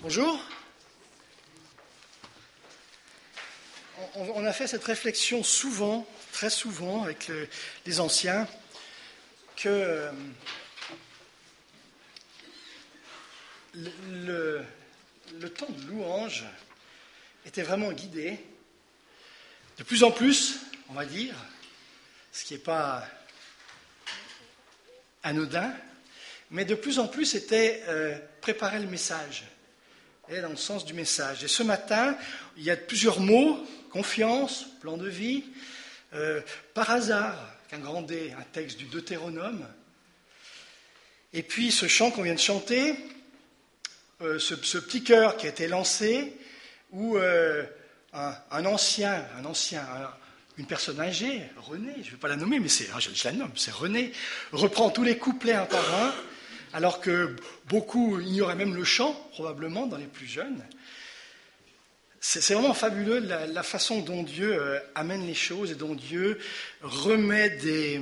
Bonjour. On a fait cette réflexion souvent, très souvent, avec les anciens, que le temps de louange était vraiment guidé. De plus en plus, on va dire, ce qui n'est pas anodin, mais de plus en plus c'était préparer le message, et dans le sens du message. Et ce matin, il y a plusieurs mots: confiance, plan de vie, par hasard, qu'un grand D, un texte du Deutéronome, et puis ce chant qu'on vient de chanter, ce petit chœur qui a été lancé, où une personne âgée, René, je ne vais pas la nommer, mais je la nomme, c'est René, reprend tous les couplets un par un, alors que beaucoup ignoraient même le chant, probablement, dans les plus jeunes. C'est vraiment fabuleux la façon dont Dieu amène les choses et dont Dieu remet des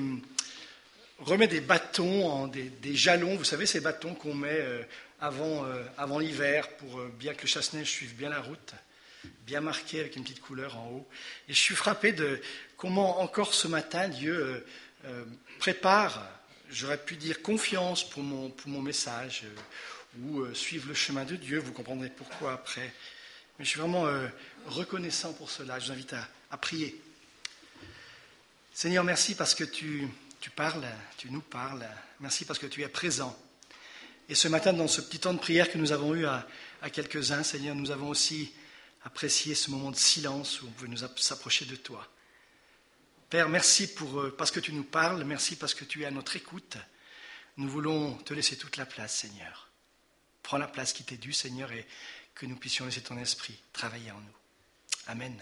bâtons, des jalons, vous savez, ces bâtons qu'on met avant l'hiver pour bien que le chasse-neige suive bien la route, bien marqué avec une petite couleur en haut. Et je suis frappé de comment encore ce matin Dieu prépare, j'aurais pu dire confiance pour mon message, ou suivre le chemin de Dieu, vous comprendrez pourquoi après. Mais je suis vraiment reconnaissant pour cela. Je vous invite à prier. Seigneur, merci parce que tu parles, tu nous parles. Merci parce que tu es présent. Et ce matin, dans ce petit temps de prière que nous avons eu à quelques-uns, Seigneur, nous avons aussi apprécié ce moment de silence où on veut nous s'approcher de toi. Père, merci parce que tu nous parles, merci parce que tu es à notre écoute. Nous voulons te laisser toute la place, Seigneur. Prends la place qui t'est due, Seigneur, et que nous puissions laisser ton esprit travailler en nous. Amen.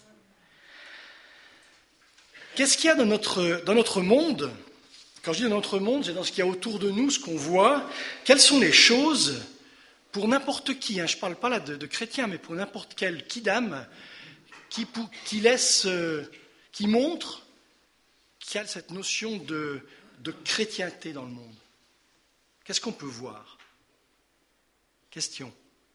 Qu'est-ce qu'il y a dans notre monde? Quand je dis dans notre monde, c'est dans ce qu'il y a autour de nous, ce qu'on voit. Quelles sont les choses, pour n'importe qui, je ne parle pas là de chrétiens, mais pour n'importe quel kidam, qui montre qu'il y a cette notion de chrétienté dans le monde? Qu'est-ce qu'on peut voir? Question.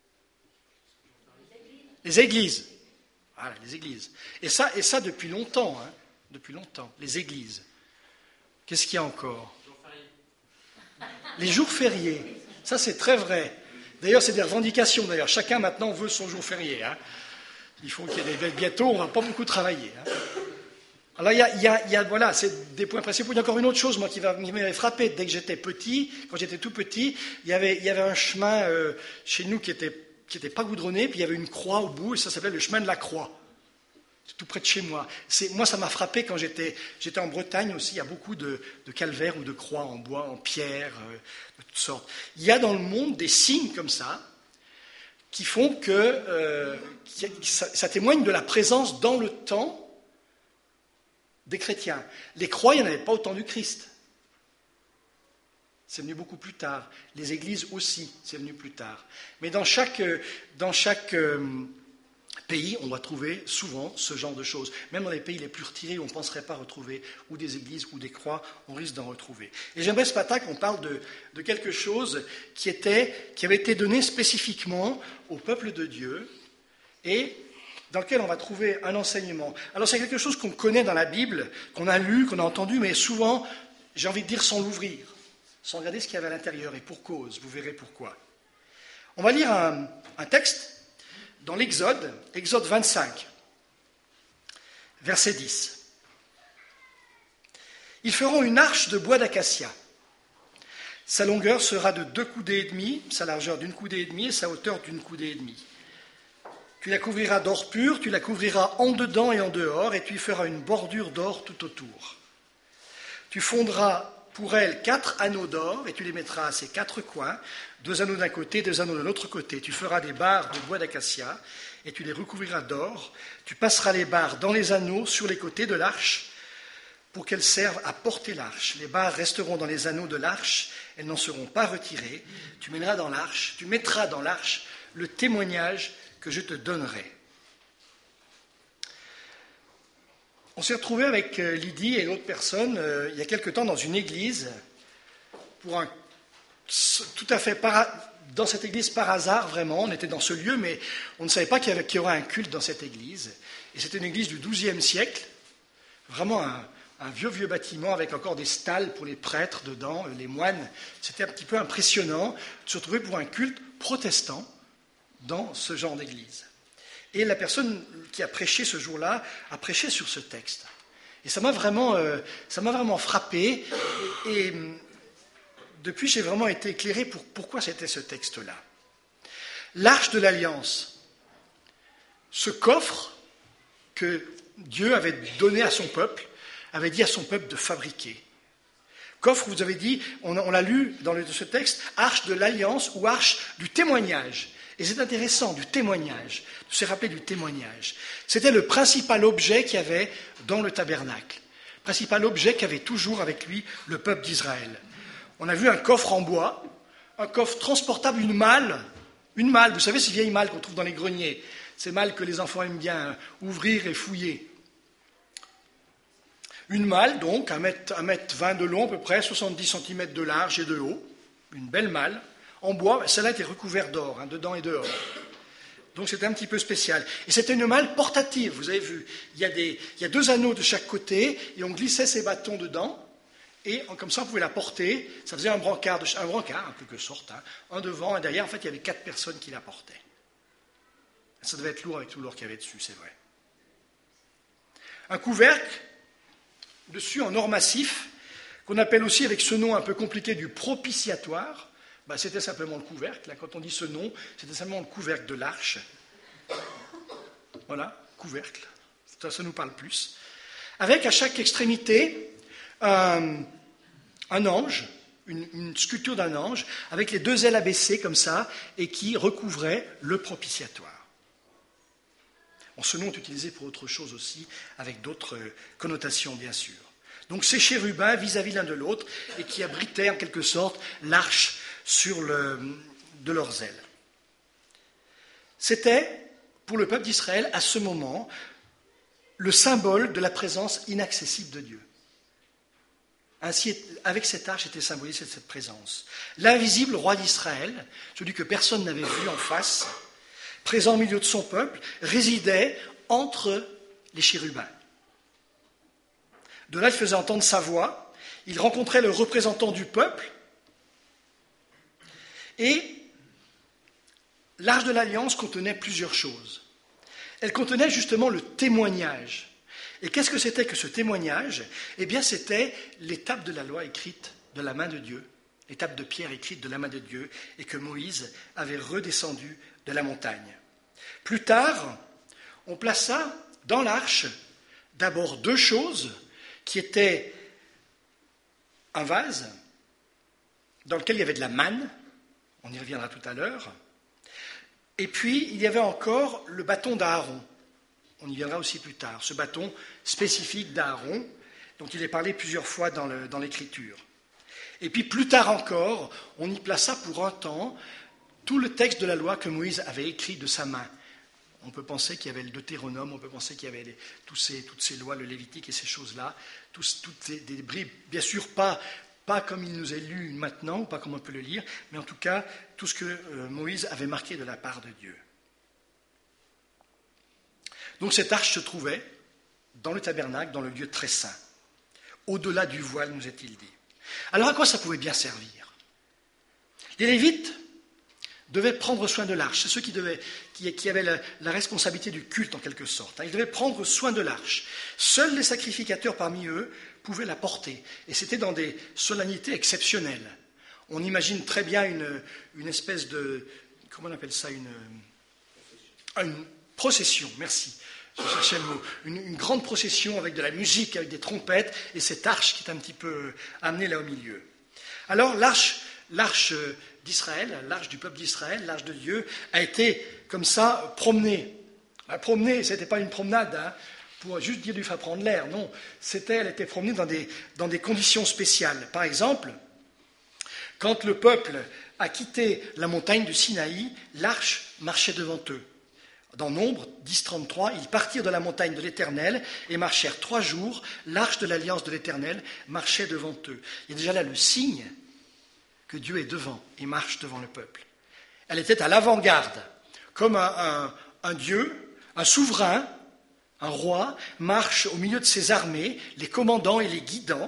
Les églises. Voilà, les églises. Et ça depuis longtemps, depuis longtemps, les églises. Qu'est-ce qu'il y a encore? Les jours fériés. Ça, c'est très vrai. D'ailleurs, c'est des revendications. D'ailleurs, chacun maintenant veut son jour férié. Il faut qu'il y ait bientôt, on ne va pas beaucoup travailler. Alors, voilà, c'est des points principaux. Il y a encore une autre chose, moi, qui m'avait frappé dès que j'étais petit. Quand j'étais tout petit, il y avait un chemin chez nous qui était pas goudronné, puis il y avait une croix au bout, et ça s'appelait le chemin de la croix. C'est tout près de chez moi. Moi, ça m'a frappé quand j'étais en Bretagne aussi. Il y a beaucoup de calvaires ou de croix en bois, en pierre, de toutes sortes. Il y a dans le monde des signes comme ça qui font que ça témoigne de la présence dans le temps des chrétiens. Les croix, il n'y en avait pas au temps du Christ. C'est venu beaucoup plus tard. Les églises aussi, c'est venu plus tard. Mais dans chaque pays, on va trouver souvent ce genre de choses. Même dans les pays les plus retirés, on ne penserait pas retrouver ou des églises ou des croix, on risque d'en retrouver. Et j'aimerais ce matin qu'on parle de quelque chose qui avait été donné spécifiquement au peuple de Dieu et dans lequel on va trouver un enseignement. Alors c'est quelque chose qu'on connaît dans la Bible, qu'on a lu, qu'on a entendu, mais souvent, j'ai envie de dire sans l'ouvrir, sans regarder ce qu'il y avait à l'intérieur, et pour cause, vous verrez pourquoi. On va lire un texte dans l'Exode, Exode 25, verset 10. Ils feront une arche de bois d'acacia. Sa longueur sera de 2 coudées et demie, sa largeur d'une coudée et demie et sa hauteur d'une coudée et demie. Tu la couvriras d'or pur, tu la couvriras en dedans et en dehors, et tu y feras une bordure d'or tout autour. Tu fondras pour elle 4 anneaux d'or, et tu les mettras à ses 4 coins, 2 anneaux d'un côté, 2 anneaux de l'autre côté. Tu feras des barres de bois d'acacia, et tu les recouvriras d'or. Tu passeras les barres dans les anneaux sur les côtés de l'arche, pour qu'elles servent à porter l'arche. Les barres resteront dans les anneaux de l'arche, elles n'en seront pas retirées. Tu mettras dans l'arche le témoignage que je te donnerai. On s'est retrouvé avec Lydie et l'autre personne il y a quelque temps dans une église pour un tout à fait dans cette église par hasard, vraiment. On était dans ce lieu, mais on ne savait pas qu'il y aurait un culte dans cette église. Et c'était une église du XIIe siècle, vraiment un vieux bâtiment avec encore des stalles pour les prêtres dedans, les moines. C'était un petit peu impressionnant de se retrouver pour un culte protestant dans ce genre d'église. Et la personne qui a prêché ce jour-là a prêché sur ce texte. Et ça m'a vraiment frappé. Et depuis, j'ai vraiment été éclairé pour pourquoi c'était ce texte-là. L'Arche de l'Alliance, ce coffre que Dieu avait donné à son peuple, avait dit à son peuple de fabriquer. Coffre, vous avez dit, on l'a lu dans ce texte, Arche de l'Alliance ou Arche du témoignage. Et c'est intéressant, du témoignage, de se rappeler du témoignage. C'était le principal objet qu'il y avait dans le tabernacle, le principal objet qu'avait toujours avec lui le peuple d'Israël. On a vu un coffre en bois, un coffre transportable, une malle, vous savez ces vieilles malles qu'on trouve dans les greniers, ces malles que les enfants aiment bien ouvrir et fouiller. Une malle, donc, 1,20 m de long à peu près, 70 cm de large et de haut, une belle malle, en bois, celle-là était recouverte d'or, dedans et dehors. Donc c'était un petit peu spécial. Et c'était une malle portative, vous avez vu. Il y a 2 anneaux de chaque côté, et on glissait ses bâtons dedans, et comme ça on pouvait la porter, ça faisait un brancard en quelque sorte, un devant, un derrière, en fait il y avait 4 personnes qui la portaient. Ça devait être lourd avec tout l'or qu'il y avait dessus, c'est vrai. Un couvercle, dessus en or massif, qu'on appelle aussi avec ce nom un peu compliqué du propitiatoire. C'était simplement le couvercle. Là, quand on dit ce nom, c'était simplement le couvercle de l'arche. Voilà, couvercle. Ça nous parle plus. Avec à chaque extrémité un ange, une sculpture d'un ange, avec les 2 ailes abaissées comme ça, et qui recouvrait le propitiatoire. Ce nom est utilisé pour autre chose aussi, avec d'autres connotations bien sûr. Donc ces chérubins vis-à-vis l'un de l'autre, et qui abritaient en quelque sorte l'arche de leurs ailes. C'était, pour le peuple d'Israël, à ce moment, le symbole de la présence inaccessible de Dieu. Ainsi, avec cette arche était symbolisée cette présence. L'invisible roi d'Israël, celui que personne n'avait vu en face, présent au milieu de son peuple, résidait entre les chérubins. De là, il faisait entendre sa voix, il rencontrait le représentant du peuple, et l'Arche de l'Alliance contenait plusieurs choses. Elle contenait justement le témoignage. Et qu'est-ce que c'était que ce témoignage ? Eh bien, c'était l'étape de la loi écrite de la main de Dieu, l'étape de Pierre écrite de la main de Dieu, et que Moïse avait redescendu de la montagne. Plus tard, on plaça dans l'arche d'abord 2 choses qui étaient un vase dans lequel il y avait de la manne, on y reviendra tout à l'heure. Et puis, il y avait encore le bâton d'Aaron. On y viendra aussi plus tard. Ce bâton spécifique d'Aaron, dont il est parlé plusieurs fois dans l'Écriture. Et puis, plus tard encore, on y plaça pour un temps tout le texte de la loi que Moïse avait écrit de sa main. On peut penser qu'il y avait le Deutéronome, on peut penser qu'il y avait toutes ces lois, le Lévitique et ces choses-là, toutes des bribes, bien sûr pas comme il nous est lu maintenant, pas comme on peut le lire, mais en tout cas, tout ce que Moïse avait marqué de la part de Dieu. Donc cette arche se trouvait dans le tabernacle, dans le lieu très saint, au-delà du voile, nous est-il dit. Alors à quoi ça pouvait bien servir ? Les Lévites devaient prendre soin de l'arche, c'est ceux qui avaient la responsabilité du culte en quelque sorte. Ils devaient prendre soin de l'arche. Seuls les sacrificateurs parmi eux pouvaient la porter, et c'était dans des solennités exceptionnelles. On imagine très bien une espèce de, comment on appelle ça, une procession, merci, je cherchais le mot, une grande procession avec de la musique, avec des trompettes, et cette arche qui est un petit peu amenée là au milieu. Alors l'arche d'Israël, l'arche du peuple d'Israël, l'arche de Dieu, a été comme ça promenée. Promenée, ce n'était pas une promenade, pour juste dire lui faire prendre l'air, non. Elle était promenée dans des conditions spéciales. Par exemple, quand le peuple a quitté la montagne du Sinaï, l'arche marchait devant eux. Dans Nombre 10:33, ils partirent de la montagne de l'Éternel et marchèrent 3 jours. L'arche de l'alliance de l'Éternel marchait devant eux. Il y a déjà là le signe que Dieu est devant et marche devant le peuple. Elle était à l'avant-garde, comme un dieu, un souverain, un roi, marche au milieu de ses armées, les commandant et les guidant,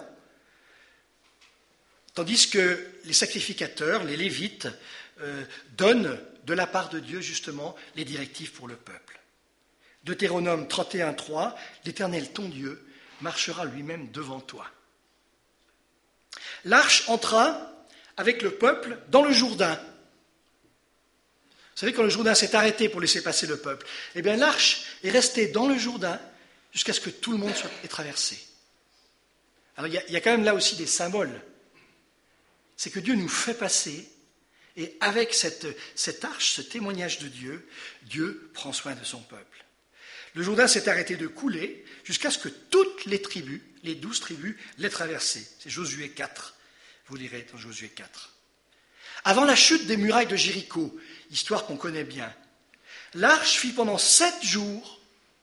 tandis que les sacrificateurs, les lévites, donnent de la part de Dieu justement les directives pour le peuple. Deutéronome 31:3, l'Éternel ton Dieu marchera lui-même devant toi. L'arche entra avec le peuple dans le Jourdain. Vous savez, quand le Jourdain s'est arrêté pour laisser passer le peuple, eh bien l'arche est restée dans le Jourdain jusqu'à ce que tout le monde ait traversé. Alors il y a quand même là aussi des symboles. C'est que Dieu nous fait passer, et avec cette arche, ce témoignage de Dieu, Dieu prend soin de son peuple. Le Jourdain s'est arrêté de couler jusqu'à ce que toutes les tribus, les 12 tribus, l'aient traversé. C'est Josué 4, vous lirez dans Josué 4. Avant la chute des murailles de Jéricho, histoire qu'on connaît bien, l'arche fit pendant 7 jours,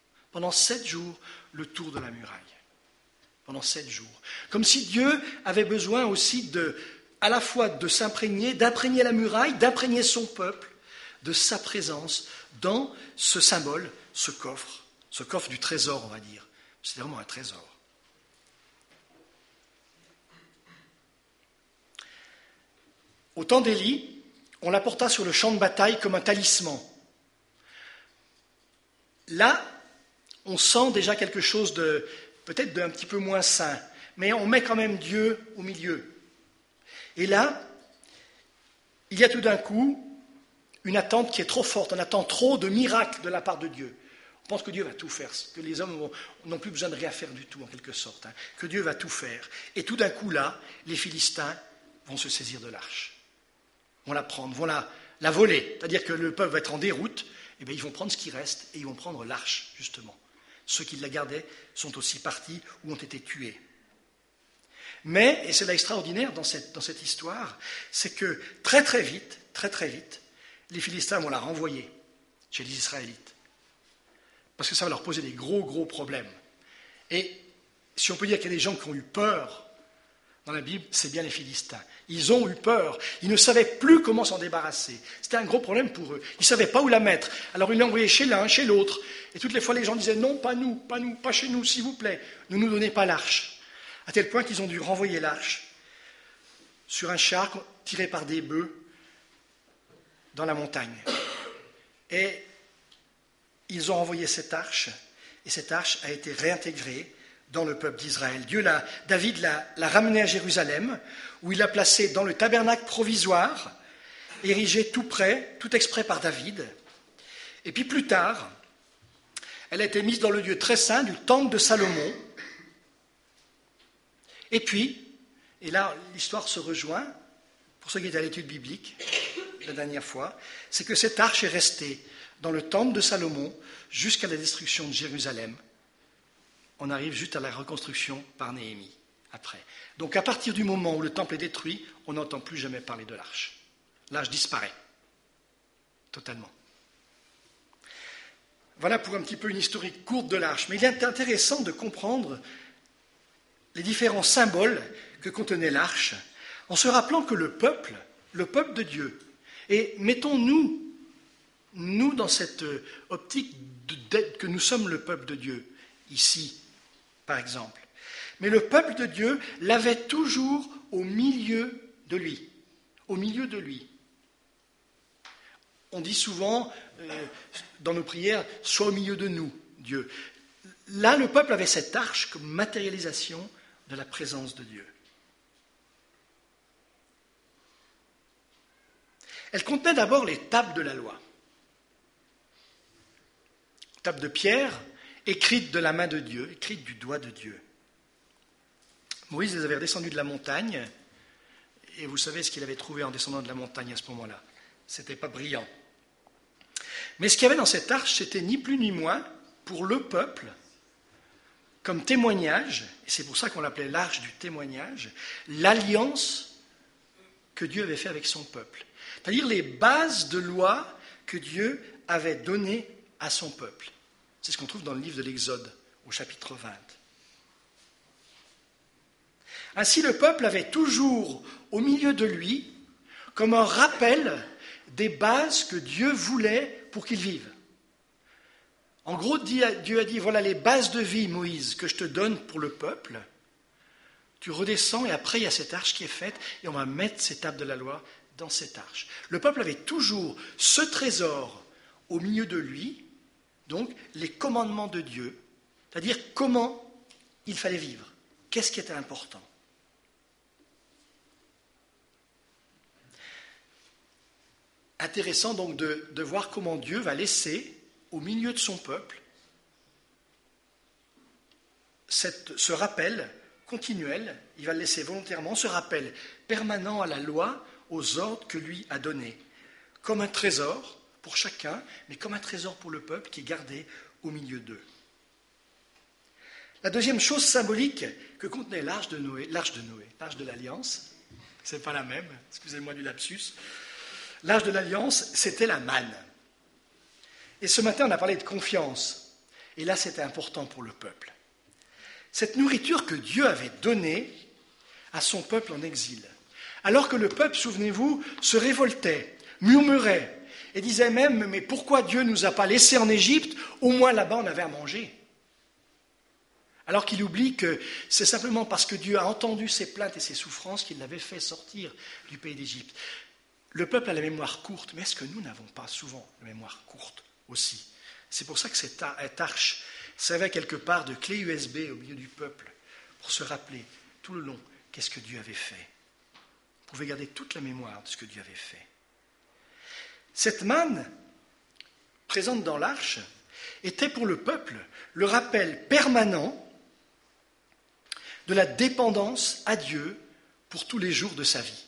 le tour de la muraille. Pendant 7 jours. Comme si Dieu avait besoin aussi à la fois de s'imprégner, d'imprégner la muraille, d'imprégner son peuple de sa présence dans ce symbole, ce coffre du trésor, on va dire. C'est vraiment un trésor. Au temps d'Élie, on la porta sur le champ de bataille comme un talisman. Là, on sent déjà quelque chose peut-être d'un petit peu moins sain, mais on met quand même Dieu au milieu. Et là, il y a tout d'un coup une attente qui est trop forte, on attend trop de miracles de la part de Dieu. On pense que Dieu va tout faire, que les hommes n'ont plus besoin de rien faire du tout, en quelque sorte, que Dieu va tout faire. Et tout d'un coup, là, les Philistins vont se saisir de l'arche, vont la prendre, vont la voler. C'est-à-dire que le peuple va être en déroute, et bien ils vont prendre ce qui reste, et ils vont prendre l'arche, justement. Ceux qui la gardaient sont aussi partis ou ont été tués. Mais, et c'est là extraordinaire dans cette histoire, c'est que très très vite, les Philistins vont la renvoyer chez les Israélites. Parce que ça va leur poser des gros problèmes. Et si on peut dire qu'il y a des gens qui ont eu peur dans la Bible, c'est bien les Philistins. Ils ont eu peur. Ils ne savaient plus comment s'en débarrasser. C'était un gros problème pour eux. Ils ne savaient pas où la mettre. Alors ils l'envoyaient chez l'un, chez l'autre. Et toutes les fois, les gens disaient « Non, pas nous, pas chez nous, s'il vous plaît. Ne nous donnez pas l'arche. » À tel point qu'ils ont dû renvoyer l'arche sur un char tiré par des bœufs dans la montagne. Et ils ont envoyé cette arche, et cette arche a été réintégrée dans le peuple d'Israël. David l'a ramenée à Jérusalem, où il l'a placée dans le tabernacle provisoire, érigé tout près, tout exprès par David. Et puis plus tard, elle a été mise dans le lieu très saint du temple de Salomon. Et puis, et là l'histoire se rejoint, pour ceux qui étaient à l'étude biblique la dernière fois, c'est que cette arche est restée dans le temple de Salomon jusqu'à la destruction de Jérusalem. On arrive juste à la reconstruction par Néhémie, après. Donc à partir du moment où le temple est détruit, on n'entend plus jamais parler de l'arche. L'arche disparaît, totalement. Voilà pour un petit peu une historique courte de l'arche. Mais il est intéressant de comprendre les différents symboles que contenait l'arche, en se rappelant que le peuple de Dieu, et mettons-nous, nous, dans cette optique que nous sommes le peuple de Dieu, ici, par exemple. Mais le peuple de Dieu l'avait toujours au milieu de lui. Au milieu de lui. On dit souvent, dans nos prières, « Sois au milieu de nous, Dieu ». Là, le peuple avait cette arche comme matérialisation de la présence de Dieu. Elle contenait d'abord les tables de la loi. Tables de pierre, écrites de la main de Dieu, écrites du doigt de Dieu. Moïse les avait redescendues de la montagne, et vous savez ce qu'il avait trouvé en descendant de la montagne à ce moment-là. C'était pas brillant. Mais ce qu'il y avait dans cette arche, c'était ni plus ni moins, pour le peuple, comme témoignage, et c'est pour ça qu'on l'appelait l'arche du témoignage, l'alliance que Dieu avait fait avec son peuple. C'est-à-dire les bases de loi que Dieu avait données à son peuple. C'est ce qu'on trouve dans le livre de l'Exode, au chapitre 20. Ainsi, le peuple avait toujours au milieu de lui, comme un rappel des bases que Dieu voulait pour qu'ils vivent. En gros, Dieu a dit, voilà les bases de vie, Moïse, que je te donne pour le peuple. Tu redescends et après il y a cette arche qui est faite et on va mettre ces tables de la loi dans cette arche. Le peuple avait toujours ce trésor au milieu de lui, donc les commandements de Dieu, c'est-à-dire comment il fallait vivre, qu'est-ce qui était important. Intéressant donc de voir comment Dieu va laisser au milieu de son peuple ce rappel continuel, il va le laisser volontairement, ce rappel permanent à la loi, aux ordres que lui a donnés, comme un trésor pour chacun, mais comme un trésor pour le peuple qui est gardé au milieu d'eux. La deuxième chose symbolique que contenait l'arche de l'Alliance, c'est pas la même, excusez-moi du lapsus, l'arche de l'Alliance, c'était la manne. Et ce matin, on a parlé de confiance, et là, c'était important pour le peuple. Cette nourriture que Dieu avait donnée à son peuple en exil, alors que le peuple, souvenez-vous, se révoltait, murmurait, et disait même, mais pourquoi Dieu ne nous a pas laissés en Égypte, au moins là-bas on avait à manger. Alors qu'il oublie que c'est simplement parce que Dieu a entendu ses plaintes et ses souffrances qu'il l'avait fait sortir du pays d'Égypte. Le peuple a la mémoire courte, mais est-ce que nous n'avons pas souvent la mémoire courte aussi? C'est pour ça que cette arche servait quelque part de clé USB au milieu du peuple, pour se rappeler tout le long qu'est-ce que Dieu avait fait. Vous pouvez garder toute la mémoire de ce que Dieu avait fait. Cette manne, présente dans l'arche, était pour le peuple le rappel permanent de la dépendance à Dieu pour tous les jours de sa vie.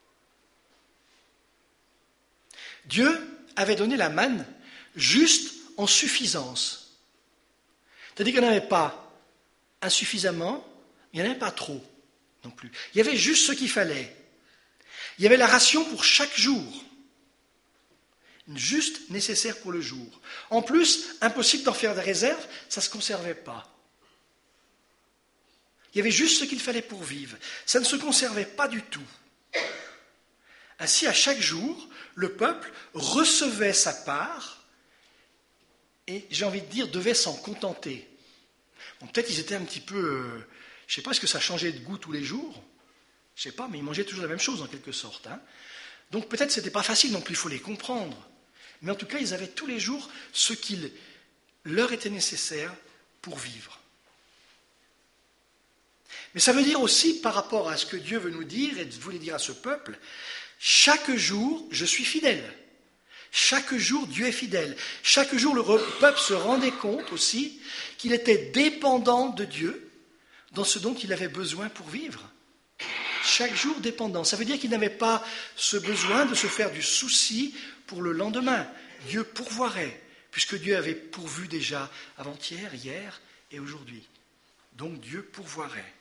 Dieu avait donné la manne juste en suffisance. C'est-à-dire qu'il n'y en avait pas insuffisamment, il n'y en avait pas trop non plus. Il y avait juste ce qu'il fallait. Il y avait la ration pour chaque jour, juste nécessaire pour le jour. En plus, impossible d'en faire des réserves, ça ne se conservait pas. Il y avait juste ce qu'il fallait pour vivre. Ça ne se conservait pas du tout. Ainsi, à chaque jour, le peuple recevait sa part et, j'ai envie de dire, devait s'en contenter. Bon, peut-être ils étaient un petit peu... je ne sais pas, est-ce que ça changeait de goût tous les jours? Je ne sais pas, mais ils mangeaient toujours la même chose en quelque sorte. Donc peut-être ce n'était pas facile non plus, il faut les comprendre. Mais en tout cas, ils avaient tous les jours ce qu'il leur était nécessaire pour vivre. Mais ça veut dire aussi, par rapport à ce que Dieu veut nous dire et voulait dire à ce peuple, chaque jour, je suis fidèle. Chaque jour, Dieu est fidèle. Chaque jour, le peuple se rendait compte aussi qu'il était dépendant de Dieu dans ce dont il avait besoin pour vivre. Chaque jour dépendant. Ça veut dire qu'il n'avait pas ce besoin de se faire du souci pour le lendemain. Dieu pourvoirait, puisque Dieu avait pourvu déjà avant-hier, hier et aujourd'hui. Donc Dieu pourvoirait.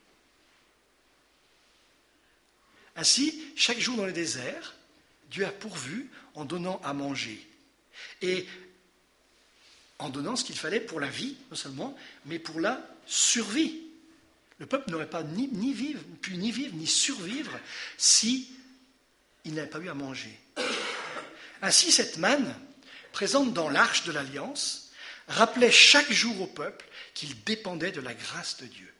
Ainsi, chaque jour dans le désert, Dieu a pourvu en donnant à manger. Et en donnant ce qu'il fallait pour la vie, non seulement, mais pour la survie. Le peuple n'aurait pas pu ni vivre, ni survivre si il n'avait pas eu à manger. Ainsi, cette manne, présente dans l'arche de l'Alliance, rappelait chaque jour au peuple qu'il dépendait de la grâce de Dieu.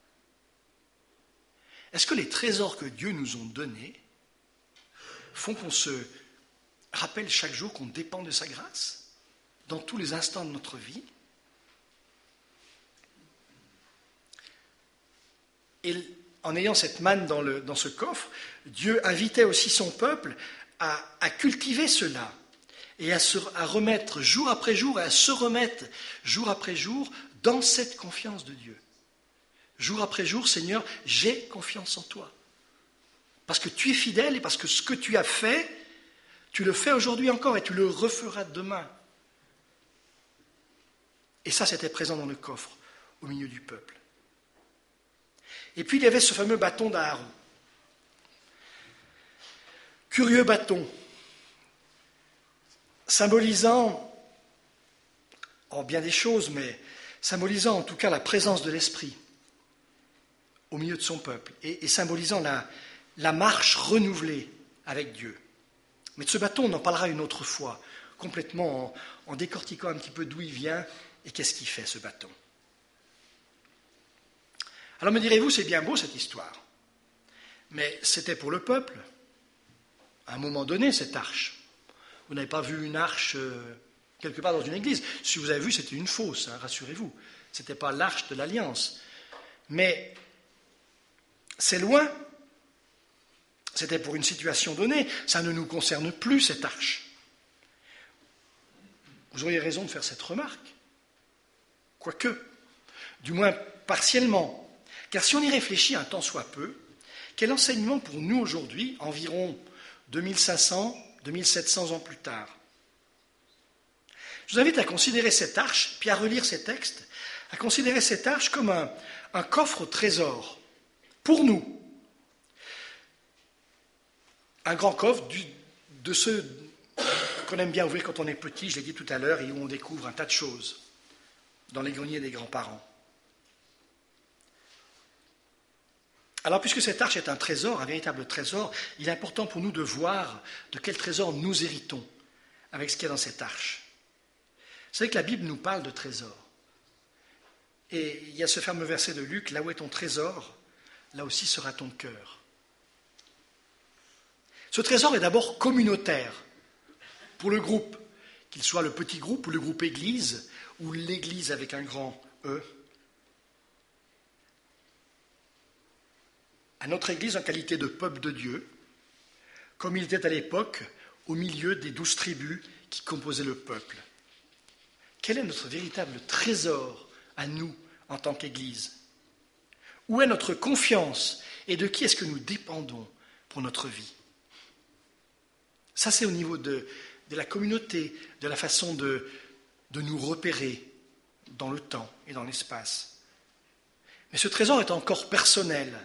Est-ce que les trésors que Dieu nous ont donnés font qu'on se rappelle chaque jour qu'on dépend de sa grâce dans tous les instants de notre vie? Et en ayant cette manne dans ce coffre, Dieu invitait aussi son peuple à cultiver cela et à remettre jour après jour, et à se remettre jour après jour dans cette confiance de Dieu. Jour après jour, Seigneur, j'ai confiance en toi. Parce que tu es fidèle et parce que ce que tu as fait, tu le fais aujourd'hui encore et tu le referas demain. Et ça, c'était présent dans le coffre, au milieu du peuple. Et puis, il y avait ce fameux bâton d'Aaron. Curieux bâton, symbolisant, bien des choses, mais symbolisant en tout cas la présence de l'Esprit au milieu de son peuple et symbolisant la marche renouvelée avec Dieu. Mais de ce bâton, on en parlera une autre fois, complètement en décortiquant un petit peu d'où il vient et qu'est-ce qu'il fait, ce bâton. Alors me direz-vous, c'est bien beau cette histoire, mais c'était pour le peuple, à un moment donné, cette arche. Vous n'avez pas vu une arche quelque part dans une église. Si vous avez vu, c'était une fausse, hein, rassurez-vous. Ce n'était pas l'arche de l'Alliance. Mais c'est loin. C'était pour une situation donnée. Ça ne nous concerne plus, cette arche. Vous auriez raison de faire cette remarque. Quoique, du moins partiellement. Car si on y réfléchit un tant soit peu, quel enseignement pour nous aujourd'hui, environ 2500, 2700 ans plus tard? Je vous invite à considérer cette arche, puis à relire ces textes, à considérer cette arche comme un coffre au trésor, pour nous. Un grand coffre de ceux qu'on aime bien ouvrir quand on est petit, je l'ai dit tout à l'heure, et où on découvre un tas de choses, dans les greniers des grands-parents. Alors, puisque cette arche est un trésor, un véritable trésor, il est important pour nous de voir de quel trésor nous héritons avec ce qu'il y a dans cette arche. Vous savez que la Bible nous parle de trésor. Et il y a ce fameux verset de Luc, « Là où est ton trésor, là aussi sera ton cœur ». Ce trésor est d'abord communautaire pour le groupe, qu'il soit le petit groupe ou le groupe Église, ou l'Église avec un grand E. À notre Église en qualité de peuple de Dieu, comme il était à l'époque au milieu des 12 tribus qui composaient le peuple. Quel est notre véritable trésor à nous en tant qu'Église? Où est notre confiance et de qui est-ce que nous dépendons pour notre vie? Ça, c'est au niveau de la communauté, de la façon de nous repérer dans le temps et dans l'espace. Mais ce trésor est encore personnel.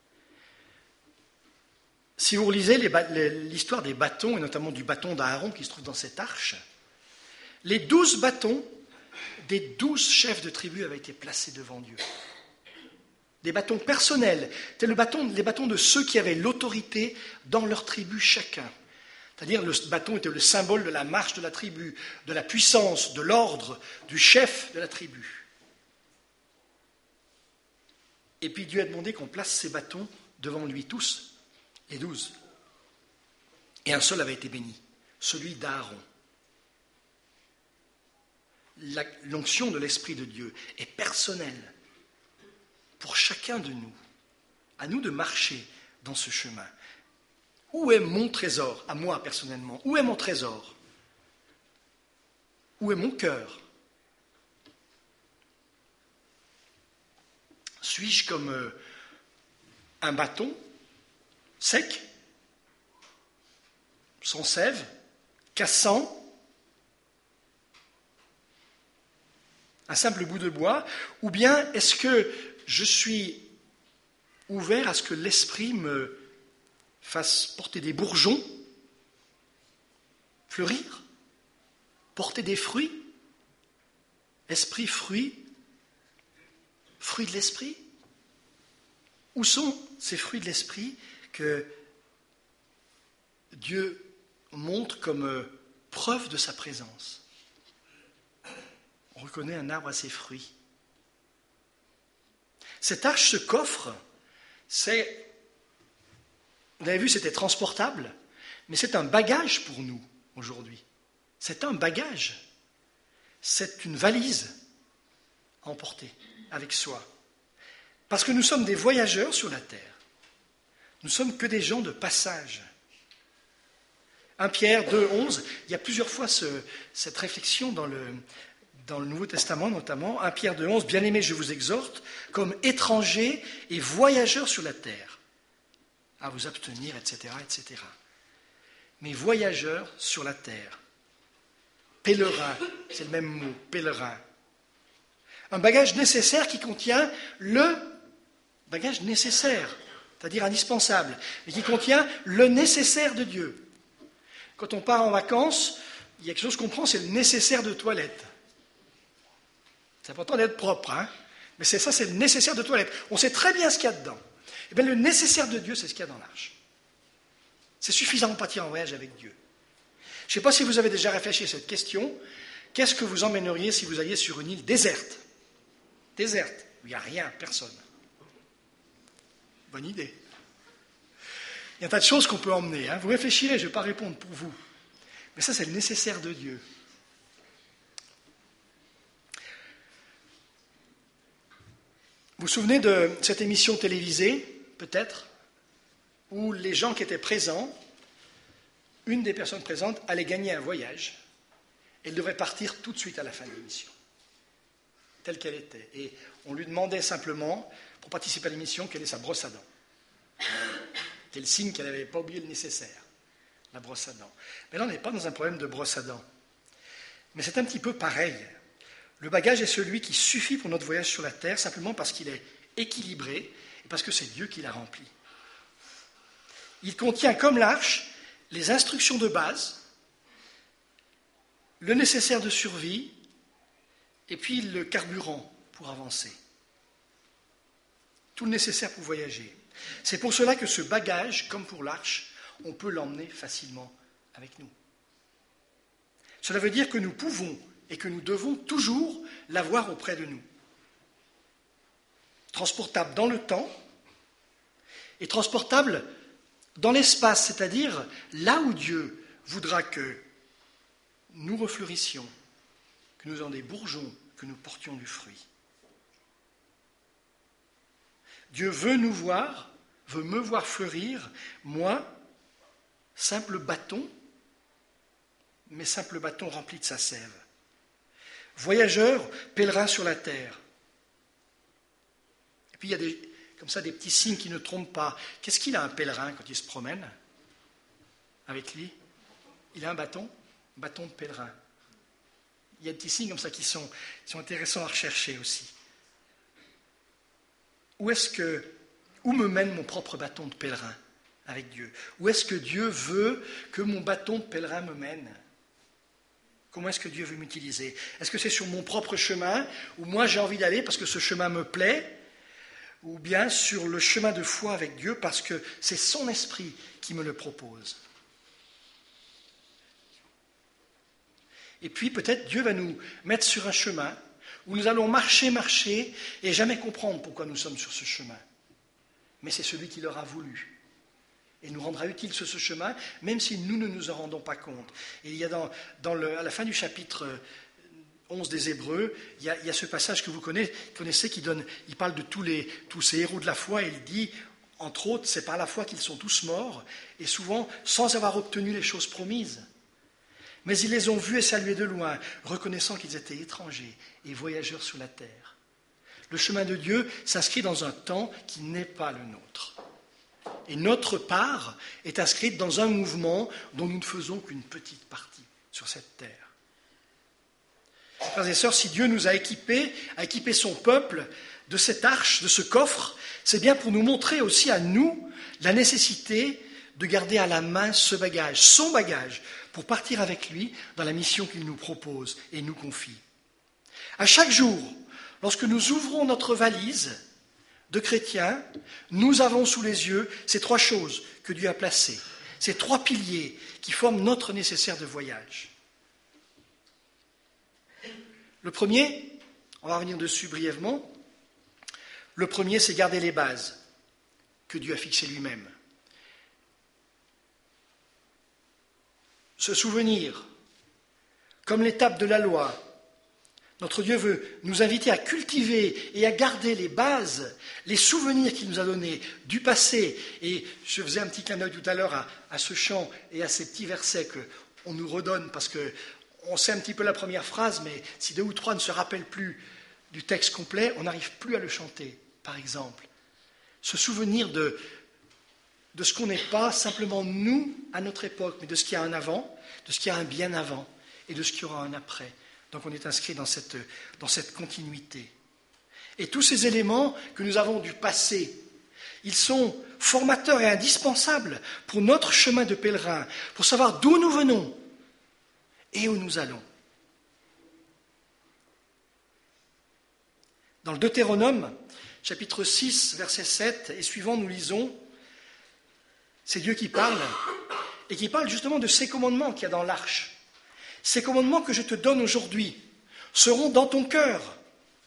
Si vous relisez l'histoire des bâtons, et notamment du bâton d'Aaron qui se trouve dans cette arche, les 12 bâtons des 12 chefs de tribu avaient été placés devant Dieu. Des bâtons personnels, c'était les bâtons de ceux qui avaient l'autorité dans leur tribu chacun. C'est-à-dire le bâton était le symbole de la marche de la tribu, de la puissance, de l'ordre, du chef de la tribu. Et puis Dieu a demandé qu'on place ces bâtons devant lui tous, les 12. Et un seul avait été béni, celui d'Aaron. L'onction de l'Esprit de Dieu est personnelle pour chacun de nous. À nous de marcher dans ce chemin. Où est mon trésor, à moi personnellement? Où est mon trésor? Où est mon cœur? Suis-je comme un bâton sec, sans sève, cassant, un simple bout de bois, ou bien est-ce que je suis ouvert à ce que l'esprit me fasse porter des bourgeons, fleurir, porter des fruits, esprit, fruits, fruits de l'esprit? Où sont ces fruits de l'esprit que Dieu montre comme preuve de sa présence? On reconnaît un arbre à ses fruits. Cette arche, ce coffre, vous avez vu, c'était transportable, mais c'est un bagage pour nous aujourd'hui. C'est un bagage. C'est une valise à emporter avec soi. Parce que nous sommes des voyageurs sur la terre. Nous ne sommes que des gens de passage. 1 Pierre 2, 11, il y a plusieurs fois cette réflexion dans le Nouveau Testament notamment. 1 Pierre 2, 11, « Bien-aimés, je vous exhorte, comme étrangers et voyageurs sur la terre, à vous abstenir, etc., etc. » Mais voyageurs sur la terre. Pèlerin, c'est le même mot, pèlerin. Un bagage nécessaire qui contient le bagage nécessaire, c'est-à-dire indispensable, mais qui contient le nécessaire de Dieu. Quand on part en vacances, il y a quelque chose qu'on prend, c'est le nécessaire de toilette. C'est important d'être propre, hein, mais c'est le nécessaire de toilette. On sait très bien ce qu'il y a dedans. Eh bien, le nécessaire de Dieu, c'est ce qu'il y a dans l'arche. C'est suffisant pour partir en voyage avec Dieu. Je ne sais pas si vous avez déjà réfléchi à cette question. Qu'est-ce que vous emmèneriez si vous alliez sur une île déserte? Déserte, où il n'y a rien, personne. Bonne idée. Il y a un tas de choses qu'on peut emmener. Vous réfléchirez, je ne vais pas répondre pour vous. Mais ça, c'est le nécessaire de Dieu. Vous vous souvenez de cette émission télévisée, peut-être, où les gens qui étaient présents, une des personnes présentes allait gagner un voyage. Elle devrait partir tout de suite à la fin de l'émission, telle qu'elle était. Et on lui demandait simplement, pour participer à l'émission, quelle est sa brosse à dents. Quel signe qu'elle n'avait pas oublié le nécessaire, la brosse à dents. Mais là, on n'est pas dans un problème de brosse à dents. Mais c'est un petit peu pareil. Le bagage est celui qui suffit pour notre voyage sur la terre, simplement parce qu'il est équilibré et parce que c'est Dieu qui l'a rempli. Il contient, comme l'arche, les instructions de base, le nécessaire de survie et puis le carburant pour avancer. Tout le nécessaire pour voyager. C'est pour cela que ce bagage, comme pour l'arche, on peut l'emmener facilement avec nous. Cela veut dire que nous pouvons et que nous devons toujours l'avoir auprès de nous. Transportable dans le temps et transportable dans l'espace, c'est-à-dire là où Dieu voudra que nous refleurissions, que nous ayons des bourgeons, que nous portions du fruit. Dieu veut nous voir, veut me voir fleurir, moi, simple bâton, mais simple bâton rempli de sa sève. Voyageur, pèlerin sur la terre. Et puis il y a comme ça des petits signes qui ne trompent pas. Qu'est-ce qu'il a un pèlerin quand il se promène avec lui? Il a un bâton de pèlerin. Il y a des petits signes comme ça qui sont intéressants à rechercher aussi. Où me mène mon propre bâton de pèlerin avec Dieu? Où est-ce que Dieu veut que mon bâton de pèlerin me mène? Comment est-ce que Dieu veut m'utiliser? Est-ce que c'est sur mon propre chemin, où moi j'ai envie d'aller parce que ce chemin me plaît, ou bien sur le chemin de foi avec Dieu parce que c'est son esprit qui me le propose? Et puis peut-être Dieu va nous mettre sur un chemin où nous allons marcher et jamais comprendre pourquoi nous sommes sur ce chemin. Mais c'est celui qui l'aura voulu. Et nous rendra utile sur ce chemin, même si nous ne nous en rendons pas compte. Et il y a à la fin du chapitre 11 des Hébreux, il y a ce passage que vous connaissez il parle de tous ces héros de la foi, et il dit, entre autres, c'est par la foi qu'ils sont tous morts, et souvent sans avoir obtenu les choses promises. Mais ils les ont vus et salués de loin, reconnaissant qu'ils étaient étrangers et voyageurs sur la terre. Le chemin de Dieu s'inscrit dans un temps qui n'est pas le nôtre. Et notre part est inscrite dans un mouvement dont nous ne faisons qu'une petite partie sur cette terre. Frères et sœurs, si Dieu nous a équipé son peuple de cette arche, de ce coffre, c'est bien pour nous montrer aussi à nous la nécessité de garder à la main ce bagage, son bagage, pour partir avec lui dans la mission qu'il nous propose et nous confie. À chaque jour, lorsque nous ouvrons notre valise de chrétiens, nous avons sous les yeux ces trois choses que Dieu a placées, ces trois piliers qui forment notre nécessaire de voyage. Le premier, on va revenir dessus brièvement, le premier c'est garder les bases que Dieu a fixées lui-même. Se souvenir, comme l'étape de la loi, notre Dieu veut nous inviter à cultiver et à garder les bases, les souvenirs qu'il nous a donnés du passé. Et je faisais un petit clin d'œil tout à l'heure à ce chant et à ces petits versets qu'on nous redonne parce qu'on sait un petit peu la première phrase, mais si 2 ou 3 ne se rappellent plus du texte complet, on n'arrive plus à le chanter, par exemple. Se souvenir de ce qu'on n'est pas simplement nous à notre époque, mais de ce qu'il y a un avant, de ce qu'il y a un bien avant et de ce qu'il y aura un après. Donc on est inscrit dans cette continuité. Et tous ces éléments que nous avons du passé, ils sont formateurs et indispensables pour notre chemin de pèlerin, pour savoir d'où nous venons et où nous allons. Dans le Deutéronome, chapitre 6, verset 7 et suivant, nous lisons, c'est Dieu qui parle, et qui parle justement de ces commandements qu'il y a dans l'arche. Ces commandements que je te donne aujourd'hui seront dans ton cœur.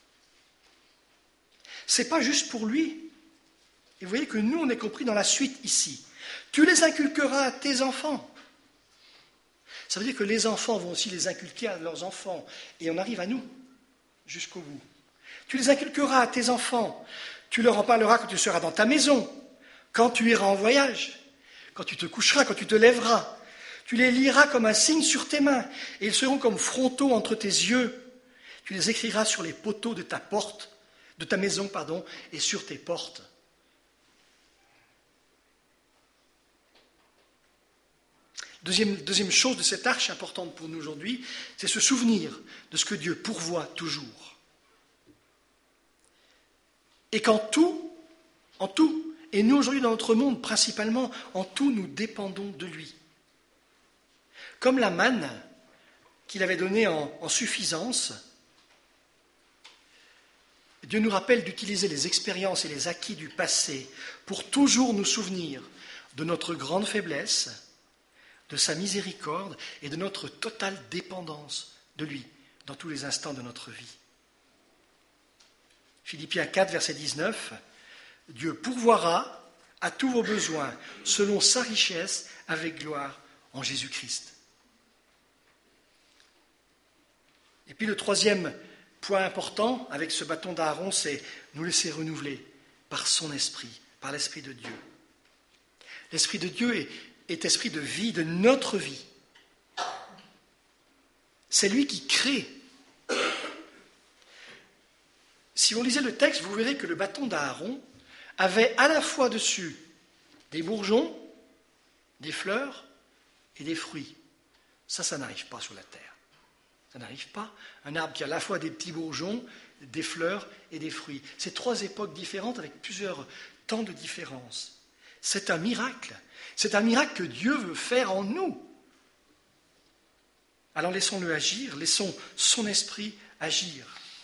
Ce n'est pas juste pour lui. Et vous voyez que nous, on est compris dans la suite ici. Tu les inculqueras à tes enfants. Ça veut dire que les enfants vont aussi les inculquer à leurs enfants. Et on arrive à nous, jusqu'au bout. Tu les inculqueras à tes enfants. Tu leur en parleras quand tu seras dans ta maison, quand tu iras en voyage, quand tu te coucheras, quand tu te lèveras. Tu les liras comme un signe sur tes mains, et ils seront comme frontaux entre tes yeux. Tu les écriras sur les poteaux de ta porte, de ta maison, et sur tes portes. Deuxième chose de cette arche importante pour nous aujourd'hui, c'est se souvenir de ce que Dieu pourvoit toujours. Et qu'en tout, et nous aujourd'hui dans notre monde principalement, en tout nous dépendons de lui. Comme la manne qu'il avait donnée en suffisance, Dieu nous rappelle d'utiliser les expériences et les acquis du passé pour toujours nous souvenir de notre grande faiblesse, de sa miséricorde et de notre totale dépendance de lui dans tous les instants de notre vie. Philippiens 4, verset 19, « Dieu pourvoira à tous vos besoins selon sa richesse avec gloire en Jésus-Christ. » Et puis le troisième point important avec ce bâton d'Aaron, c'est nous laisser renouveler par son esprit, par l'Esprit de Dieu. L'Esprit de Dieu est esprit de vie, de notre vie. C'est lui qui crée. Si vous lisez le texte, vous verrez que le bâton d'Aaron avait à la fois dessus des bourgeons, des fleurs et des fruits. Ça n'arrive pas sur la terre. Ça n'arrive pas. Un arbre qui a à la fois des petits bourgeons, des fleurs et des fruits. C'est trois époques différentes avec plusieurs temps de différence. C'est un miracle. C'est un miracle que Dieu veut faire en nous. Alors laissons-le agir, laissons son esprit agir.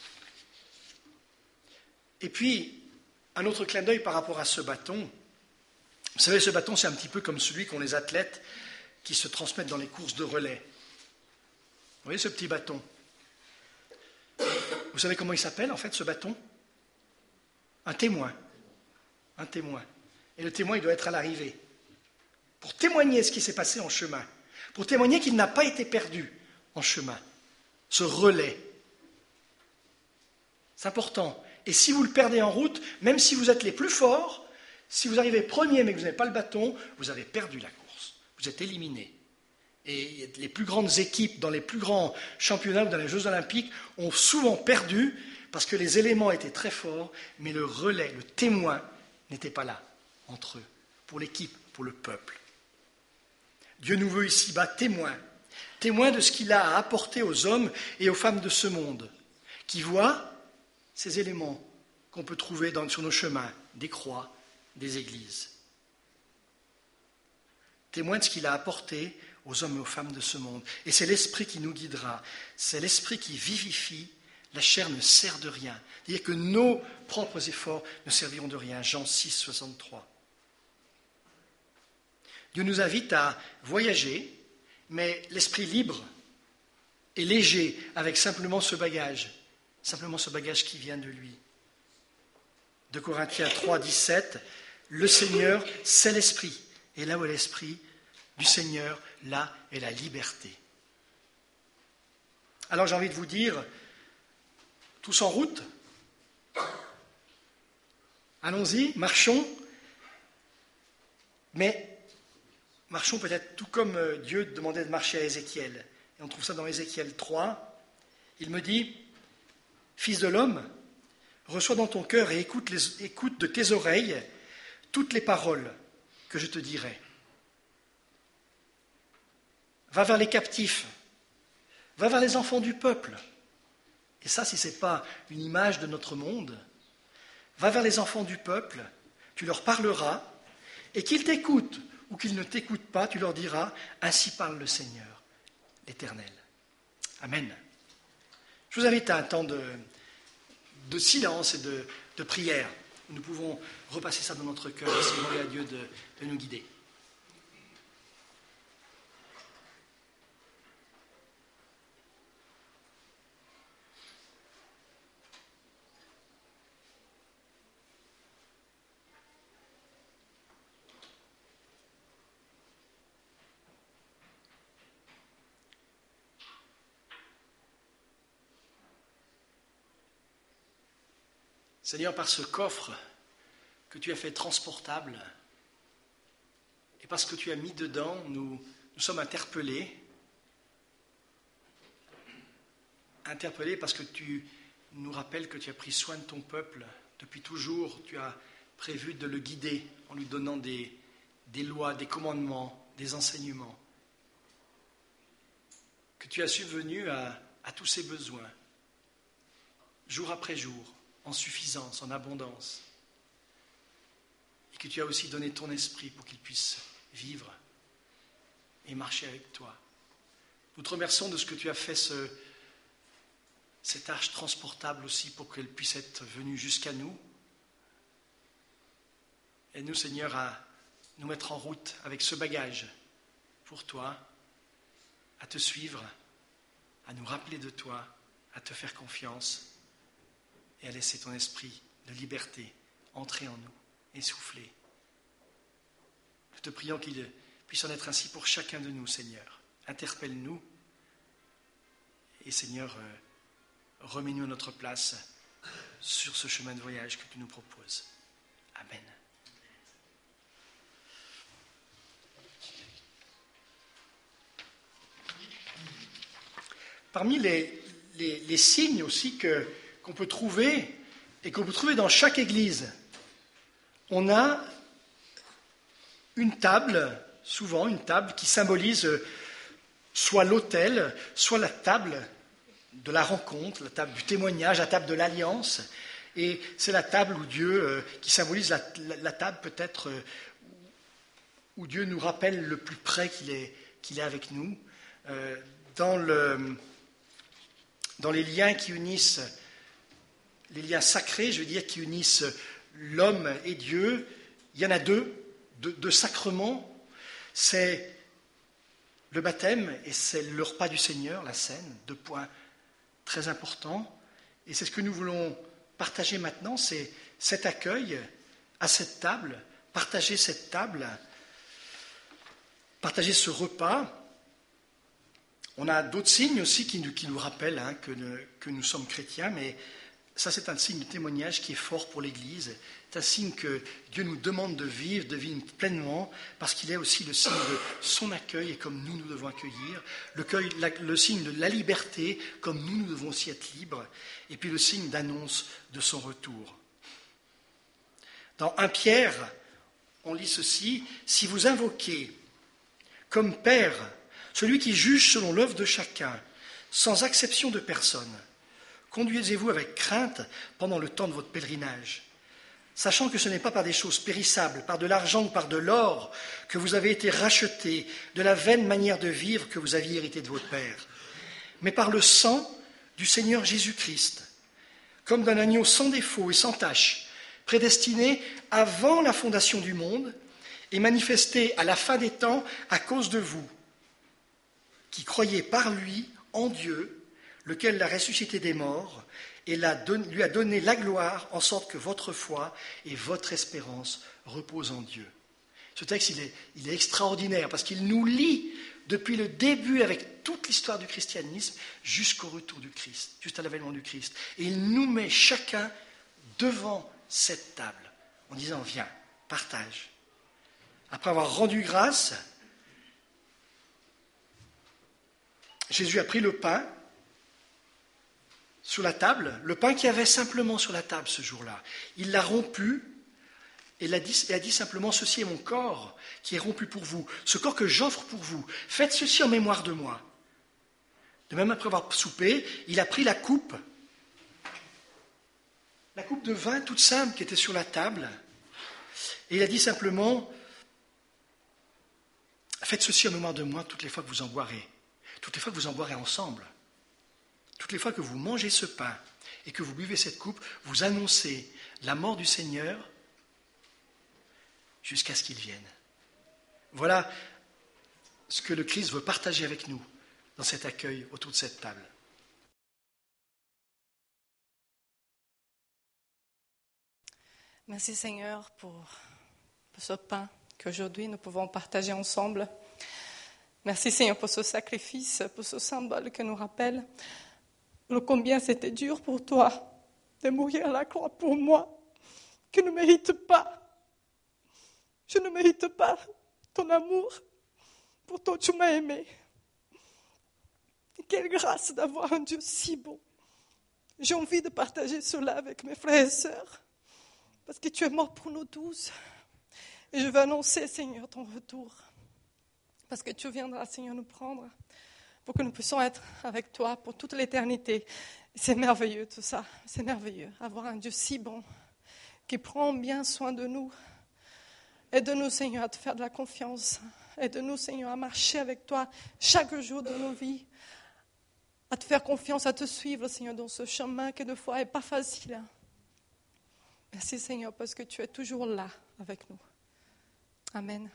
Et puis, un autre clin d'œil par rapport à ce bâton. Vous savez, ce bâton, c'est un petit peu comme celui qu'ont les athlètes qui se transmettent dans les courses de relais. Vous voyez ce petit bâton? Vous savez comment il s'appelle, en fait, ce bâton? Un témoin. Un témoin. Et le témoin, il doit être à l'arrivée. Pour témoigner ce qui s'est passé en chemin. Pour témoigner qu'il n'a pas été perdu en chemin. Ce relais. C'est important. Et si vous le perdez en route, même si vous êtes les plus forts, si vous arrivez premier mais que vous n'avez pas le bâton, vous avez perdu la course. Vous êtes éliminé. Et les plus grandes équipes dans les plus grands championnats ou dans les Jeux Olympiques ont souvent perdu parce que les éléments étaient très forts, mais le relais, le témoin n'était pas là entre eux, pour l'équipe, pour le peuple. Dieu nous veut ici-bas témoins de ce qu'il a à apporter aux hommes et aux femmes de ce monde, qui voient ces éléments qu'on peut trouver sur nos chemins, des croix, des églises. Témoins de ce qu'il a apporté aux hommes et aux femmes de ce monde. Et c'est l'esprit qui nous guidera, c'est l'esprit qui vivifie, la chair ne sert de rien. C'est-à-dire que nos propres efforts ne serviront de rien. Jean 6, 63. Dieu nous invite à voyager, mais l'esprit libre et léger, avec simplement ce bagage qui vient de lui. 2 Corinthiens 3, 17, le Seigneur, c'est l'esprit. Et là où est l'esprit du Seigneur, là est la liberté. Alors j'ai envie de vous dire, tous en route, allons-y, marchons, mais marchons peut-être tout comme Dieu demandait de marcher à Ézéchiel. Et on trouve ça dans Ézéchiel 3. Il me dit, « Fils de l'homme, reçois dans ton cœur et écoute de tes oreilles toutes les paroles que je te dirai. Va vers les captifs, va vers les enfants du peuple. » Et ça, si ce n'est pas une image de notre monde, va vers les enfants du peuple, tu leur parleras, et qu'ils t'écoutent ou qu'ils ne t'écoutent pas, tu leur diras, ainsi parle le Seigneur, l'Éternel. Amen. Je vous invite à un temps de silence et de prière. Nous pouvons repasser ça dans notre cœur et demander à Dieu de nous guider. Seigneur, par ce coffre que tu as fait transportable, et parce que tu as mis dedans, nous sommes interpellés parce que tu nous rappelles que tu as pris soin de ton peuple depuis toujours. Tu as prévu de le guider en lui donnant des lois, des commandements, des enseignements. Que tu as subvenu à tous ses besoins, jour après jour, en suffisance, en abondance. Et que tu as aussi donné ton esprit pour qu'il puisse vivre et marcher avec toi. Nous te remercions de ce que tu as fait cette arche transportable aussi pour qu'elle puisse être venue jusqu'à nous. Aide-nous, Seigneur, à nous mettre en route avec ce bagage pour toi, à te suivre, à nous rappeler de toi, à te faire confiance et à laisser ton esprit de liberté entrer en nous et souffler. Nous te prions qu'il puisse en être ainsi pour chacun de nous, Seigneur. Interpelle-nous et, Seigneur, remets-nous à notre place sur ce chemin de voyage que tu nous proposes. Amen. Parmi les signes aussi qu'on peut trouver et qu'on peut trouver dans chaque église, on a une table, souvent une table qui symbolise soit l'autel, soit la table de la rencontre, la table du témoignage, la table de l'alliance. Et c'est la table où Dieu, qui symbolise la table peut-être où Dieu nous rappelle le plus près qu'il est avec nous. Dans les liens qui unissent, les liens sacrés, je veux dire, qui unissent l'homme et Dieu, il y en a deux sacrements. C'est le baptême et c'est le repas du Seigneur, la scène, 2 points très importants. Et c'est ce que nous voulons partager maintenant, c'est cet accueil à cette table, partager cette table, partager ce repas. On a d'autres signes aussi qui nous rappellent que nous sommes chrétiens, mais ça c'est un signe de témoignage qui est fort pour l'Église. C'est un signe que Dieu nous demande de vivre pleinement, parce qu'il est aussi le signe de son accueil, et comme nous devons accueillir, le signe de la liberté, comme nous devons aussi être libres, et puis le signe d'annonce de son retour. Dans 1 Pierre, on lit ceci: « Si vous invoquez comme Père celui qui juge selon l'œuvre de chacun, sans acception de personne, conduisez-vous avec crainte pendant le temps de votre pèlerinage, sachant que ce n'est pas par des choses périssables, par de l'argent ou par de l'or, que vous avez été rachetés de la vaine manière de vivre que vous aviez héritée de votre Père, mais par le sang du Seigneur Jésus-Christ, comme d'un agneau sans défaut et sans tache, prédestiné avant la fondation du monde et manifesté à la fin des temps à cause de vous, qui croyez par lui en Dieu, lequel l'a ressuscité des morts et lui a donné la gloire, en sorte que votre foi et votre espérance reposent en Dieu. » Ce texte, il est extraordinaire, parce qu'il nous lie depuis le début, avec toute l'histoire du christianisme, jusqu'au retour du Christ, juste à l'avènement du Christ. Et il nous met chacun devant cette table, en disant: viens, partage. Après avoir rendu grâce, Jésus a pris le pain sur la table, le pain qu'il y avait simplement sur la table ce jour-là. Il l'a rompu et a dit simplement: ceci est mon corps qui est rompu pour vous, ce corps que j'offre pour vous. Faites ceci en mémoire de moi. De même, après avoir soupé, il a pris la coupe de vin toute simple qui était sur la table, et il a dit simplement: faites ceci en mémoire de moi toutes les fois que vous en boirez. Toutes les fois que vous en boirez ensemble, toutes les fois que vous mangez ce pain et que vous buvez cette coupe, vous annoncez la mort du Seigneur jusqu'à ce qu'il vienne. Voilà ce que le Christ veut partager avec nous dans cet accueil autour de cette table. Merci Seigneur pour ce pain qu'aujourd'hui nous pouvons partager ensemble. Merci Seigneur pour ce sacrifice, pour ce symbole qui nous rappelle combien c'était dur pour toi de mourir à la croix pour moi, qui ne mérite pas. Je ne mérite pas ton amour. Pourtant, tu m'as aimé. Et quelle grâce d'avoir un Dieu si bon. J'ai envie de partager cela avec mes frères et sœurs, parce que tu es mort pour nous tous. Et je veux annoncer, Seigneur, ton retour, parce que tu viendras, Seigneur, nous prendre, pour que nous puissions être avec toi pour toute l'éternité. C'est merveilleux tout ça, c'est merveilleux, avoir un Dieu si bon, qui prend bien soin de nous. Aide-nous, Seigneur, à te faire de la confiance. Aide-nous, Seigneur, à marcher avec toi chaque jour de nos vies, à te faire confiance, à te suivre, Seigneur, dans ce chemin qui, de fois, n'est pas facile. Merci, Seigneur, parce que tu es toujours là avec nous. Amen.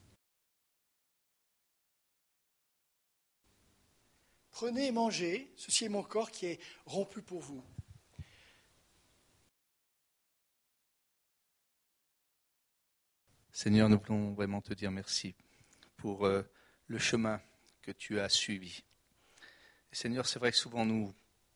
Prenez et mangez, ceci est mon corps qui est rompu pour vous. Seigneur, nous voulons vraiment te dire merci pour le chemin que tu as suivi. Et Seigneur, c'est vrai que souvent nous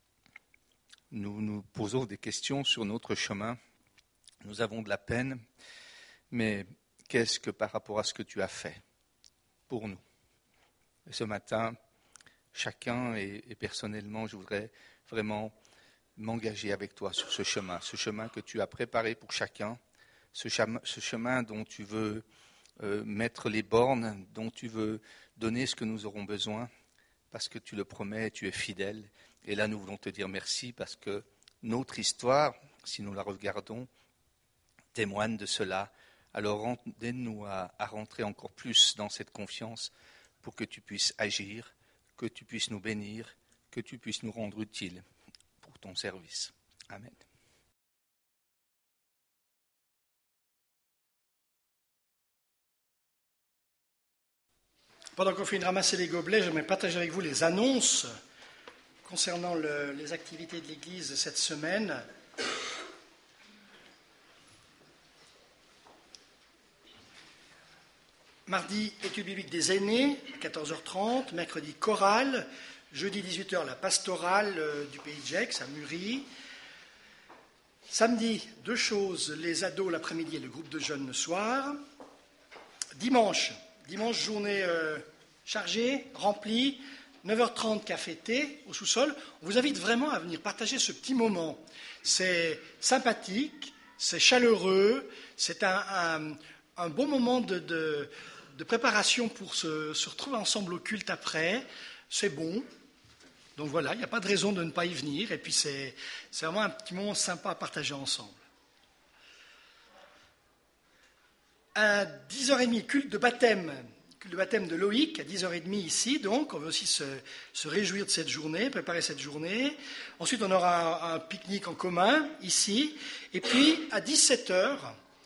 posons des questions sur notre chemin. Nous avons de la peine, mais qu'est-ce que par rapport à ce que tu as fait pour nous? Et ce matin, chacun et personnellement, je voudrais vraiment m'engager avec toi sur ce chemin que tu as préparé pour chacun, ce chemin dont tu veux mettre les bornes, dont tu veux donner ce que nous aurons besoin, parce que tu le promets, tu es fidèle. Et là, nous voulons te dire merci, parce que notre histoire, si nous la regardons, témoigne de cela. Alors, aide-nous à rentrer encore plus dans cette confiance pour que tu puisses agir, que tu puisses nous bénir, que tu puisses nous rendre utiles pour ton service. Amen. Pendant qu'on fait de ramasser les gobelets, j'aimerais partager avec vous les annonces concernant les activités de l'Église cette semaine. Mardi, étude biblique des aînés, 14h30. Mercredi, chorale. Jeudi, 18h, la pastorale du Pays de Gex, à Muri. Samedi, deux choses, les ados l'après-midi et le groupe de jeunes le soir. Dimanche, journée chargée, remplie, 9h30 café-thé au sous-sol. On vous invite vraiment à venir partager ce petit moment. C'est sympathique, c'est chaleureux, c'est un bon moment de préparation pour se retrouver ensemble au culte après. C'est bon. Donc voilà, il n'y a pas de raison de ne pas y venir. Et puis c'est vraiment un petit moment sympa à partager ensemble. À 10h30, culte de baptême de Loïc, à 10h30 ici, donc on veut aussi se réjouir de cette journée, préparer cette journée. Ensuite, on aura un pique-nique en commun, ici. Et puis, à 17h,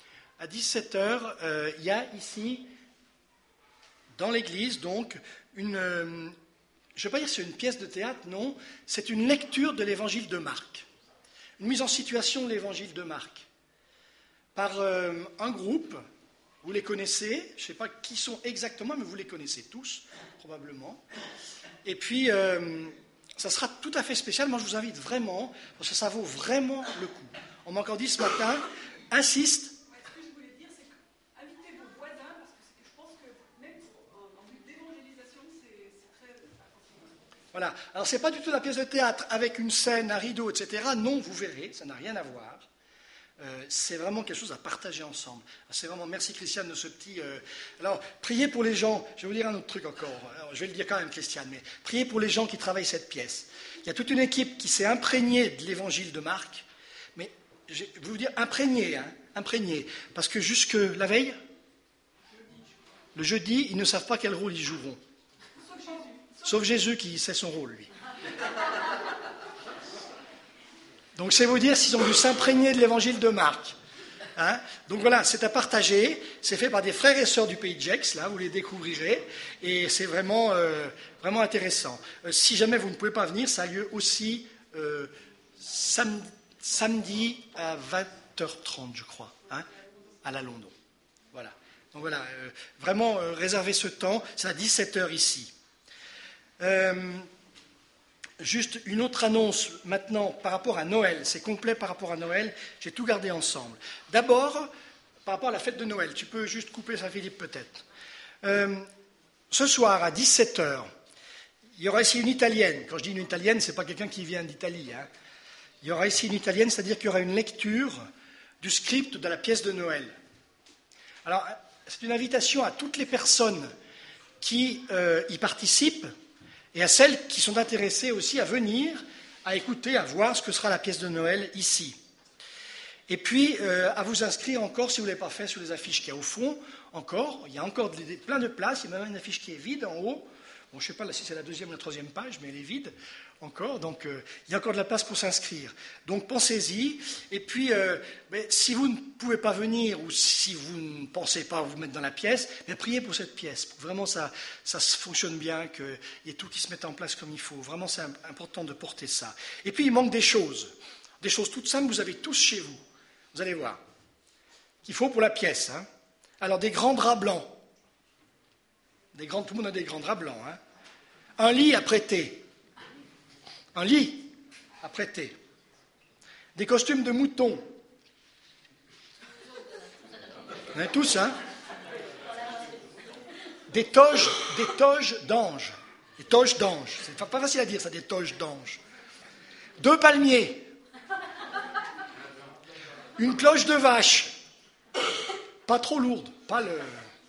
il y a ici, dans l'église, donc, je ne vais pas dire que c'est une pièce de théâtre, non, c'est une lecture de l'évangile de Marc. Une mise en situation de l'évangile de Marc. Par un groupe. Vous les connaissez, je ne sais pas qui sont exactement, mais vous les connaissez tous, probablement. Et puis, ça sera tout à fait spécial. Moi, je vous invite vraiment, parce que ça vaut vraiment le coup. On m'a encore dit ce matin, insiste. Ce que je voulais dire, c'est invitez vos voisins, parce que je pense que même en vue d'évangélisation, c'est très important. Voilà. Alors, ce n'est pas du tout la pièce de théâtre avec une scène, un rideau, etc. Non, vous verrez, ça n'a rien à voir. C'est vraiment quelque chose à partager ensemble. C'est vraiment, merci Christiane de ce petit... Alors, priez pour les gens, je vais vous dire un autre truc encore, alors, je vais le dire quand même Christiane, mais priez pour les gens qui travaillent cette pièce. Il y a toute une équipe qui s'est imprégnée de l'évangile de Marc, mais je vais vous dire imprégnée, parce que jusque la veille, le jeudi, ils ne savent pas quel rôle ils joueront. Sauf Jésus qui sait son rôle, lui. Donc, c'est vous dire s'ils ont dû s'imprégner de l'évangile de Marc. Hein? Donc voilà, c'est à partager. C'est fait par des frères et sœurs du Pays de Gex, là, vous les découvrirez. Et c'est vraiment, vraiment intéressant. Si jamais vous ne pouvez pas venir, ça a lieu aussi samedi à 20h30, je crois, hein, à la London. Voilà. Donc voilà, vraiment réservez ce temps. C'est à 17h ici. juste une autre annonce maintenant par rapport à Noël. C'est complet par rapport à Noël. J'ai tout gardé ensemble. D'abord, par rapport à la fête de Noël. Tu peux juste couper ça, Philippe, peut-être. Ce soir, à 17h, il y aura ici une Italienne. Quand je dis une Italienne, ce n'est pas quelqu'un qui vient d'Italie. Hein. Il y aura ici une Italienne, c'est-à-dire qu'il y aura une lecture du script de la pièce de Noël. Alors, c'est une invitation à toutes les personnes qui y participent et à celles qui sont intéressées aussi à venir, à écouter, à voir ce que sera la pièce de Noël ici. Et puis, à vous inscrire encore, si vous ne l'avez pas fait, sur les affiches qu'il y a au fond, encore. Il y a encore plein de places, il y a même une affiche qui est vide en haut. Bon, je ne sais pas si c'est la 2e ou la 3e page, mais elle est vide encore. Donc, il y a encore de la place pour s'inscrire. Donc, pensez-y. Et puis, si vous ne pouvez pas venir ou si vous ne pensez pas vous mettre dans la pièce, priez pour cette pièce. Pour que vraiment, ça fonctionne bien, qu'il y ait tout qui se mette en place comme il faut. Vraiment, c'est important de porter ça. Et puis, il manque des choses. Des choses toutes simples, vous avez tous chez vous. Vous allez voir. Qu'il faut pour la pièce. Hein. Alors, des grands draps blancs. Tout le monde a des grands draps blancs. Hein. Un lit à prêter. Un lit à prêter. Des costumes de mouton. Vous en avez tous, hein. Des toges d'ange. Des toges d'ange. C'est pas facile à dire, ça, des toges d'ange. 2 palmiers. Une cloche de vache. Pas trop lourde. Pas le...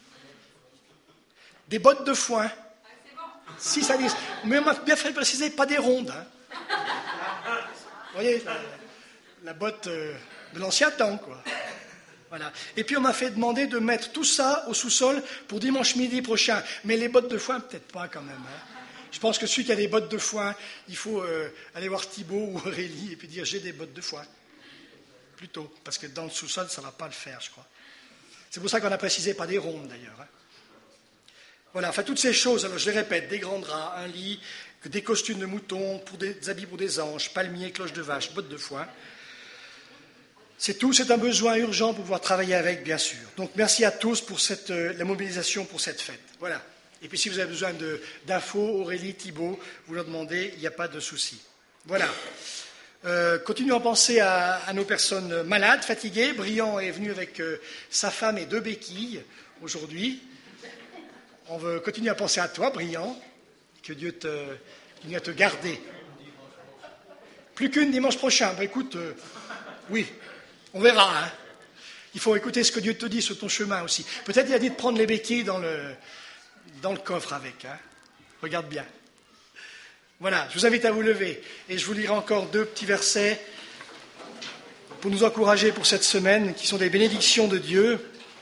Des bottes de foin. Si ça dit... Mais on m'a bien fait préciser, pas des rondes. Hein. Vous voyez, la botte de l'ancien temps, quoi. Voilà. Et puis on m'a fait demander de mettre tout ça au sous-sol pour dimanche midi prochain. Mais les bottes de foin, peut-être pas quand même. Hein. Je pense que celui qui a des bottes de foin, il faut aller voir Thibaut ou Aurélie et puis dire j'ai des bottes de foin. Plutôt. Parce que dans le sous-sol, ça ne va pas le faire, je crois. C'est pour ça qu'on a précisé pas des rondes, d'ailleurs. Hein. Voilà, enfin toutes ces choses, alors je les répète, des grands draps, un lit, des costumes de mouton, pour des habits pour des anges, palmiers, cloches de vache, bottes de foin. C'est tout, c'est un besoin urgent pour pouvoir travailler avec, bien sûr. Donc merci à tous pour la mobilisation pour cette fête. Voilà. Et puis si vous avez besoin d'infos, Aurélie, Thibaut, vous leur demandez, il n'y a pas de souci. Voilà. Continuons à penser à nos personnes malades, fatiguées. Briand est venu avec sa femme et 2 béquilles aujourd'hui. On veut continuer à penser à toi, Briand, que Dieu continue à te garder. Plus qu'une dimanche prochain. Écoute, oui, on verra. Hein. Il faut écouter ce que Dieu te dit sur ton chemin aussi. Peut-être il a dit de prendre les béquilles dans le coffre avec. Hein. Regarde bien. Voilà, je vous invite à vous lever. Et je vous lirai encore 2 petits versets pour nous encourager pour cette semaine, qui sont des bénédictions de Dieu,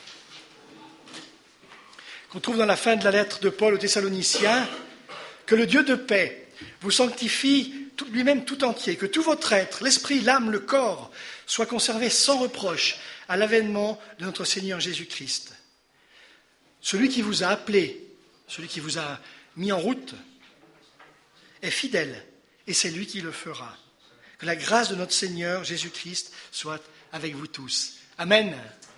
qu'on trouve dans la fin de la lettre de Paul aux Thessaloniciens. Que le Dieu de paix vous sanctifie lui-même tout entier, que tout votre être, l'esprit, l'âme, le corps, soit conservé sans reproche à l'avènement de notre Seigneur Jésus-Christ. Celui qui vous a appelé, celui qui vous a mis en route, est fidèle, et c'est lui qui le fera. Que la grâce de notre Seigneur Jésus-Christ soit avec vous tous. Amen.